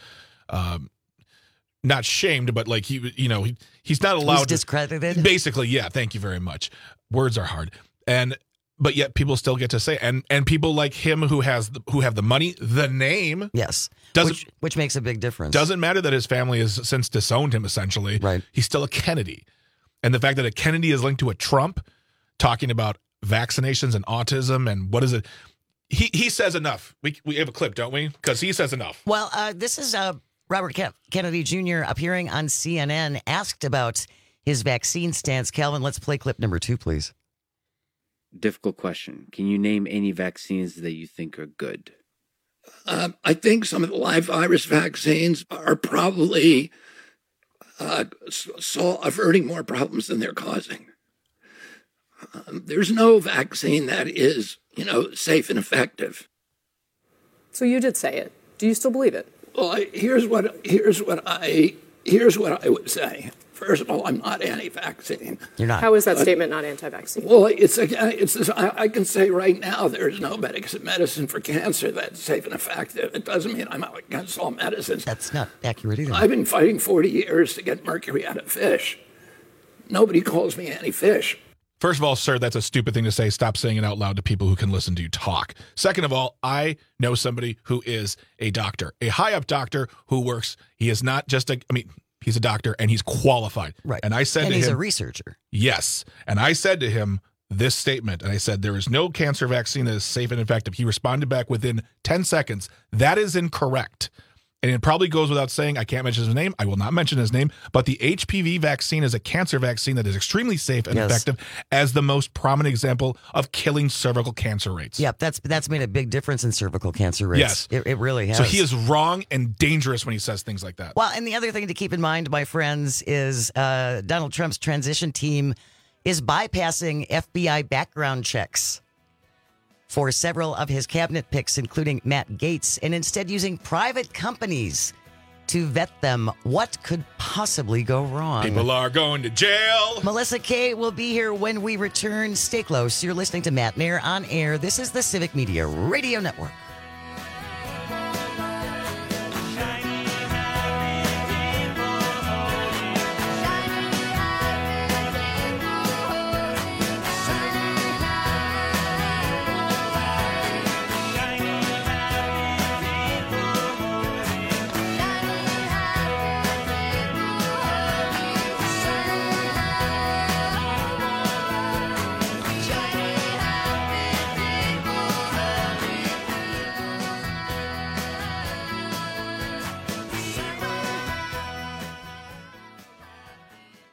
not shamed, but like he's not allowed. He's discredited. Basically, yeah. Thank you very much. Words are hard, but yet people still get to say, and people like him who have the money, the name, yes, which makes a big difference. Doesn't matter that his family has since disowned him. Essentially, right? He's still a Kennedy, and the fact that a Kennedy is linked to a Trump. Talking about vaccinations and autism and what is it? He says enough. We have a clip, don't we? Because he says enough. Well, this is Robert Kennedy Jr. appearing on CNN, asked about his vaccine stance. Calvin, let's play clip number 2, please. Difficult question. Can you name any vaccines that you think are good? I think some of the live virus vaccines are probably averting more problems than they're causing. There's no vaccine that is, safe and effective. So you did say it. Do you still believe it? Well, here's what I would say. First of all, I'm not anti-vaccine. You're not. How is that statement not anti-vaccine? Well, I can say right now there's no medicine for cancer that's safe and effective. It doesn't mean I'm against all medicines. That's not accurate either. I've been fighting 40 years to get mercury out of fish. Nobody calls me anti-fish. First of all, sir, that's a stupid thing to say. Stop saying it out loud to people who can listen to you talk. Second of all, I know somebody who is a doctor, a high-up doctor who works. He is not just he's a doctor and he's qualified. Right. And I said to him. And he's a researcher. Yes. And I said to him this statement, and I said, there is no cancer vaccine that is safe and effective. He responded back within 10 seconds. That is incorrect. And it probably goes without saying, I can't mention his name. I will not mention his name. But the HPV vaccine is a cancer vaccine that is extremely safe and effective as the most prominent example of killing cervical cancer rates. Yep, that's made a big difference in cervical cancer rates. Yes. It really has. So he is wrong and dangerous when he says things like that. Well, and the other thing to keep in mind, my friends, is Donald Trump's transition team is bypassing FBI background checks for several of his cabinet picks, including Matt Gaetz, and instead using private companies to vet them. What could possibly go wrong? People are going to jail. Melissa Kay will be here when we return. Stay close. You're listening to Matt Nair on Air. This is the Civic Media Radio Network.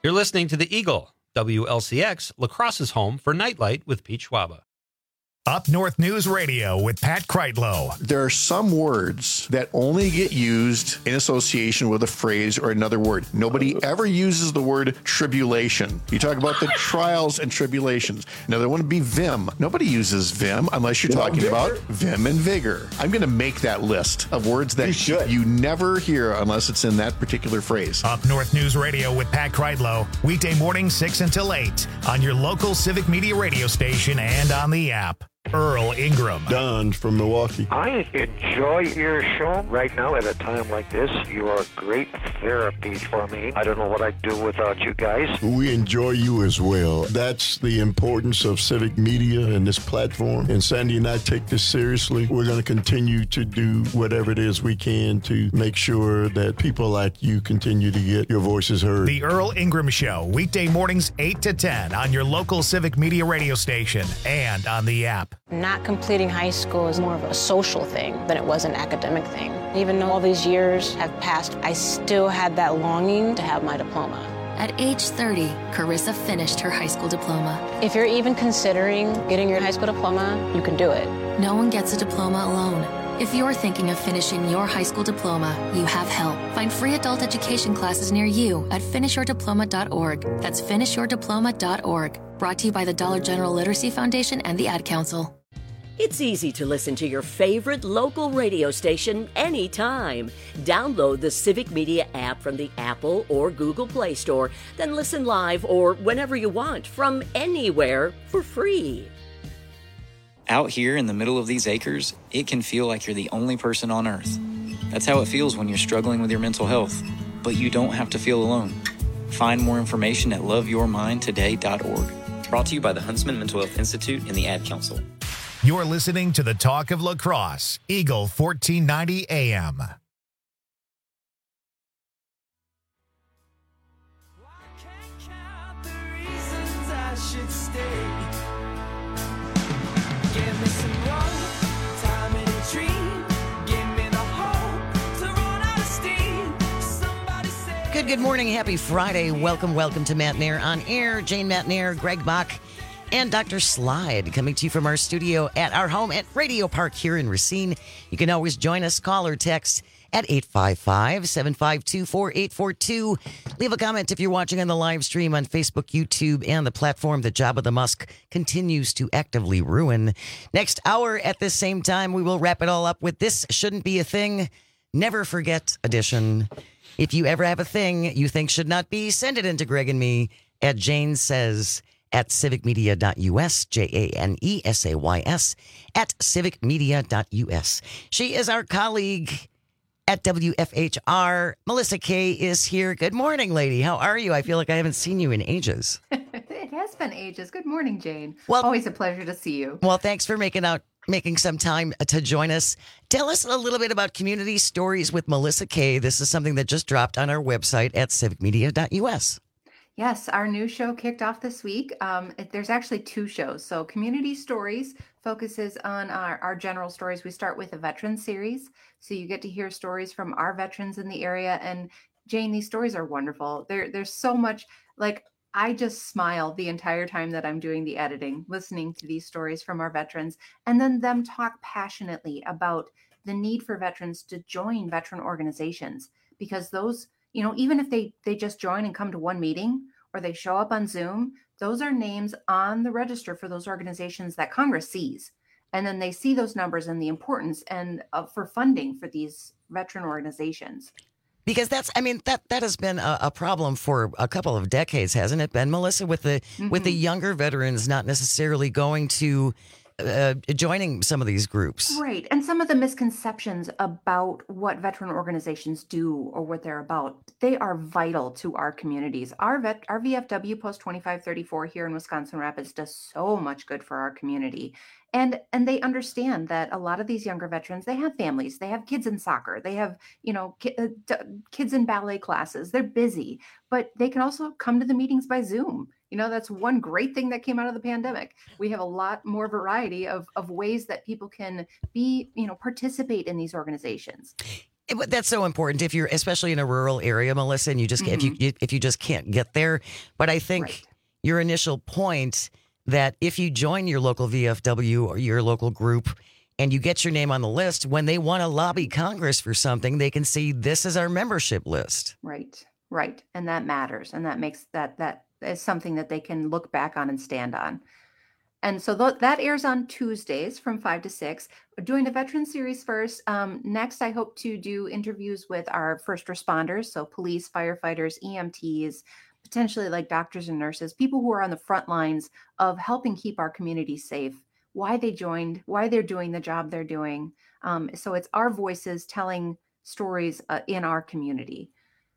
You're listening to The Eagle, WLCX, La Crosse's home for Nightlight with Pete Schwaba. Up North News Radio with Pat Kreitlow. There are some words that only get used in association with a phrase or another word. Nobody ever uses the word tribulation. You talk about the trials and tribulations. Another one would be vim. Nobody uses vim unless you're talking about vim and vigor. I'm going to make that list of words that you never hear unless it's in that particular phrase. Up North News Radio with Pat Kreitlow. Weekday mornings 6 until 8 on your local Civic Media radio station and on the app. Earl Ingram. Don from Milwaukee. I enjoy your show right now at a time like this. You are great therapy for me. I don't know what I'd do without you guys. We enjoy you as well. That's the importance of civic media and this platform. And Sandy and I take this seriously. We're going to continue to do whatever it is we can to make sure that people like you continue to get your voices heard. The Earl Ingram Show, weekday mornings 8 to 10 on your local Civic Media radio station and on the app. Not completing high school is more of a social thing than it was an academic thing. Even though all these years have passed, I still had that longing to have my diploma. At age 30, Carissa finished her high school diploma. If you're even considering getting your high school diploma, you can do it. No one gets a diploma alone. If you're thinking of finishing your high school diploma, you have help. Find free adult education classes near you at finishyourdiploma.org. That's finishyourdiploma.org. Brought to you by the Dollar General Literacy Foundation and the Ad Council. It's easy to listen to your favorite local radio station anytime. Download the Civic Media app from the Apple or Google Play Store, then listen live or whenever you want from anywhere for free. Out here in the middle of these acres, it can feel like you're the only person on Earth. That's how it feels when you're struggling with your mental health. But you don't have to feel alone. Find more information at loveyourmindtoday.org. Brought to you by the Huntsman Mental Health Institute and the Ad Council. You're listening to the Talk of La Crosse, Eagle 1490 AM. Good morning. Happy Friday. Welcome to Matt Nair on Air. Jane Matt Nair, Greg Bach, and Dr. Slide coming to you from our studio at our home at Radio Park here in Racine. You can always join us, call or text at 855-752-4842. Leave a comment if you're watching on the live stream on Facebook, YouTube, and the platform that Jabba the Musk continues to actively ruin. Next hour at this same time, we will wrap it all up with This Shouldn't Be a Thing, Never Forget edition. If you ever have a thing you think should not be, send it in to Greg and me at Jane Says at civicmedia.us, JANESAYS, at civicmedia.us. She is our colleague at WFHR. Melissa Kay is here. Good morning, lady. How are you? I feel like I haven't seen you in ages. It has been ages. Good morning, Jane. Well, always a pleasure to see you. Well, thanks for making some time to join us. Tell us a little bit about Community Stories with Melissa Kay. This is something that just dropped on our website at civicmedia.us. Yes, our new show kicked off this week. There's actually two shows. So Community Stories focuses on our general stories. We start with a veteran series. So you get to hear stories from our veterans in the area. And Jane, these stories are wonderful. There's so much, like, I just smile the entire time that I'm doing the editing, listening to these stories from our veterans, and then them talk passionately about the need for veterans to join veteran organizations, because those, even if they just join and come to one meeting or they show up on Zoom, those are names on the register for those organizations that Congress sees. And then they see those numbers and the importance and for funding for these veteran organizations. Because that has been a problem for a couple of decades, hasn't it been, Melissa, with the younger veterans not necessarily going to joining some of these groups. Right. And some of the misconceptions about what veteran organizations do or what they're about, they are vital to our communities. Our VFW Post 2534 here in Wisconsin Rapids does so much good for our community. And they understand that a lot of these younger veterans, they have families, they have kids in soccer, they have, kids in ballet classes, they're busy, but they can also come to the meetings by Zoom. That's one great thing that came out of the pandemic. We have a lot more variety of ways that people can be, participate in these organizations. That's so important if you're, especially in a rural area, Melissa, and you just if you just can't get there. But I think your initial point that if you join your local VFW or your local group and you get your name on the list, when they want to lobby Congress for something, they can see this is our membership list. Right. And that matters. And that makes that is something that they can look back on and stand on. And so that airs on Tuesdays from 5 to 6. We're doing the Veteran Series first. Next, I hope to do interviews with our first responders, so police, firefighters, EMTs, potentially like doctors and nurses, people who are on the front lines of helping keep our community safe, why they joined, why they're doing the job they're doing. So it's our voices telling stories in our community.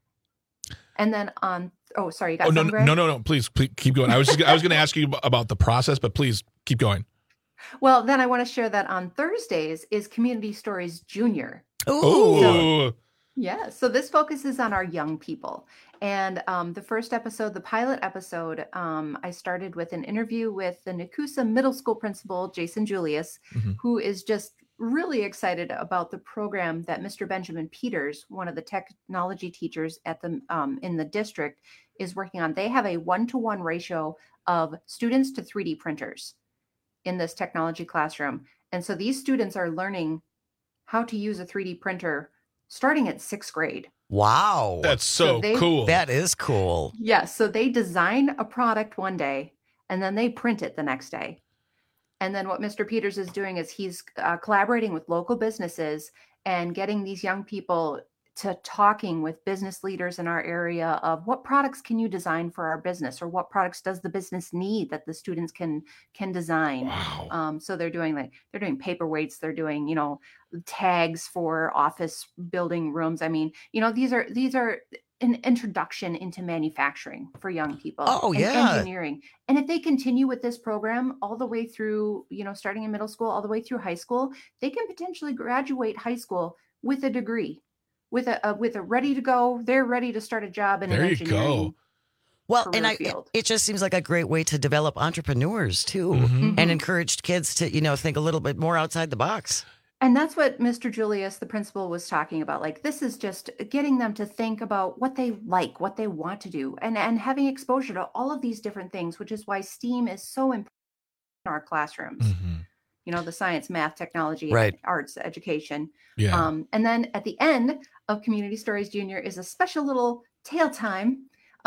And then on, sorry, you got something, Greg? No, please keep going. I was going to ask you about the process, but please keep going. Well, then I want to share that on Thursdays is Community Stories Junior. Ooh. So this focuses on our young people. And the first episode, the pilot episode, I started with an interview with the Nakusa Middle School principal, Jason Julius, who is just really excited about the program that Mr. Benjamin Peters, one of the technology teachers at the in the district, is working on. They have a 1-to-1 ratio of students to 3D printers in this technology classroom. And so these students are learning how to use a 3D printer starting at 6th grade. Wow. That's so cool. That is cool. Yes. So they design a product one day and then they print it the next day. And then what Mr. Peters is doing is he's collaborating with local businesses and getting these young people to talking with business leaders in our area of what products can you design for our business, or what products does the business need that the students can design. Wow. So they're doing paperweights, they're doing, tags for office building rooms. I mean, these are an introduction into manufacturing for young people. Engineering. And if they continue with this program all the way through, starting in middle school, all the way through high school, they can potentially graduate high school with a degree, with a ready to go. They're ready to start a job in an engineering. There you go. Well, and it just seems like a great way to develop entrepreneurs too, and encourage kids to, think a little bit more outside the box. And that's what Mr. Julius, the principal, was talking about. Like, this is just getting them to think about what they like, what they want to do, and having exposure to all of these different things, which is why STEAM is so important in our classrooms. The science, math, technology, arts, education. Yeah. And then at the end of Community Stories Junior is a special little tale time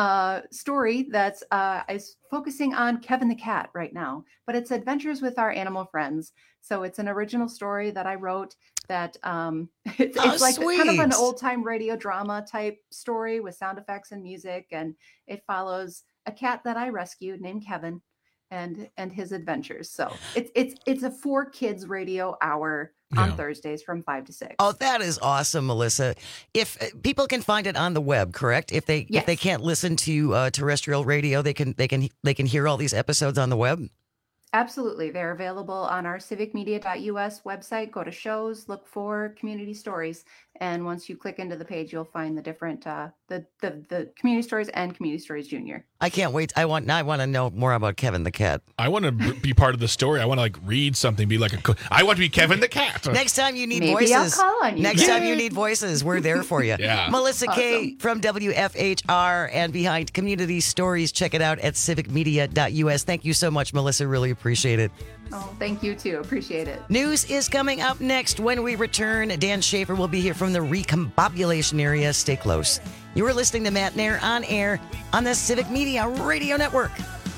story that's is focusing on Kevin the cat right now, but it's adventures with our animal friends. So it's an original story that I wrote that it's like kind of an old time radio drama type story with sound effects and music, and it follows a cat that I rescued named Kevin and his adventures. So it's a 4 kids radio hour on Thursdays from 5 to 6. Oh, that is awesome, Melissa. If people can find it on the web, correct? If they can't listen to terrestrial radio, they can hear all these episodes on the web. Absolutely. They're available on our civicmedia.us website. Go to shows, look for Community Stories. And once you click into the page, you'll find the different, the Community Stories and Community Stories Junior. I can't wait. I want to know more about Kevin the cat. I want to be part of the story. I want to read something, be like I want to be Kevin the cat. Next time you need Maybe voices. I'll call on you. Next time you need voices, we're there for you. Yeah. Melissa Awesome. Kay from WFHR and behind Community Stories. Check it out at civicmedia.us. Thank you so much, Melissa. Really appreciate it. Oh, thank you too. Appreciate it. News is coming up next. When we return, Dan Schaefer will be here from the recombobulation area. Stay close. You are listening to Matt Nair on air on the Civic Media Radio Network.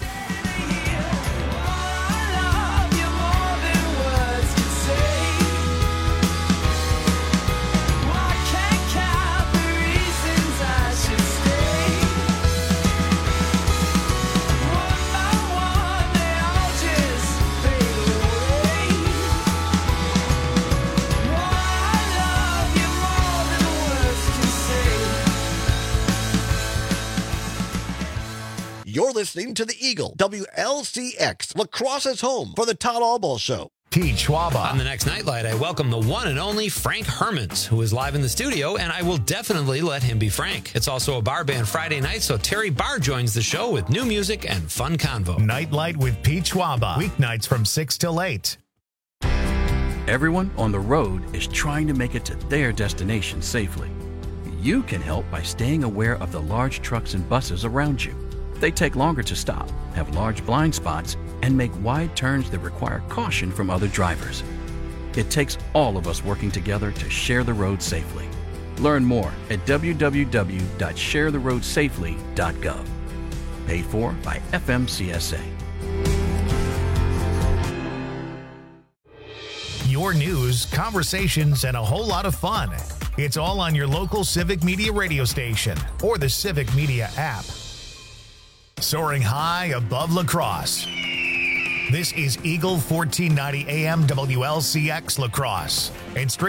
You're listening to The Eagle, WLCX, Lacrosse's home for the Todd Albaugh Show. Pete Schwaba. On the next Nightlight, I welcome the one and only Frank Hermans, who is live in the studio, and I will definitely let him be Frank. It's also a bar band Friday night, so Terry Barr joins the show with new music and fun convo. Nightlight with Pete Schwaba. Weeknights from 6 till 8. Everyone on the road is trying to make it to their destination safely. You can help by staying aware of the large trucks and buses around you. They take longer to stop, have large blind spots, and make wide turns that require caution from other drivers. It takes all of us working together to share the road safely. Learn more at www.sharetheroadsafely.gov. Paid for by FMCSA. Your news, conversations, and a whole lot of fun. It's all on your local Civic Media radio station or the Civic Media app. Soaring high above La Crosse. This is Eagle 1490 AM WLCX La Crosse. And straight